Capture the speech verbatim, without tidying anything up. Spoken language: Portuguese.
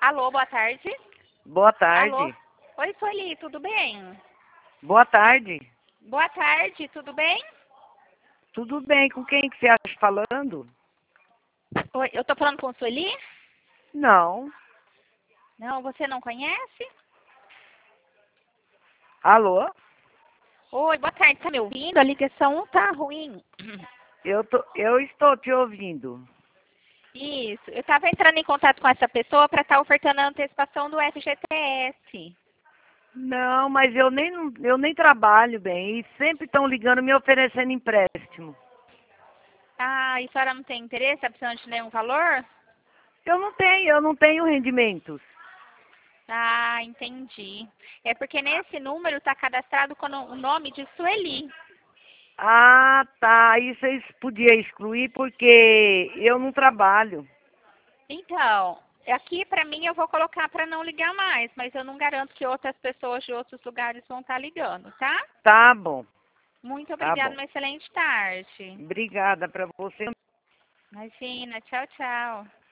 Alô, boa tarde. Boa Alô. tarde. Oi, Sueli, tudo bem? Boa tarde. Boa tarde, tudo bem? Tudo bem, com quem que você está falando? Oi, eu tô falando com Sueli? Não. Não, você não conhece? Alô? Oi, boa tarde, tá me ouvindo? A ligação tá ruim. Eu, tô, eu estou te ouvindo. Isso, eu tava entrando em contato com essa pessoa para estar ofertando a antecipação do F G T S. Não, mas eu nem, eu nem trabalho bem e sempre estão ligando me oferecendo empréstimo. Ah, e a senhora não tem interesse? Tá precisando de nenhum valor? Eu não tenho, eu não tenho rendimentos. Ah, entendi. É porque nesse número está cadastrado com o nome de Sueli. Ah, tá. Aí vocês podiam excluir porque eu não trabalho. Então, aqui para mim eu vou colocar para não ligar mais, mas eu não garanto que outras pessoas de outros lugares vão estar ligando, tá? Tá bom, Muito tá obrigada, bom. uma excelente tarde. Obrigada para você. Imagina, tchau, tchau.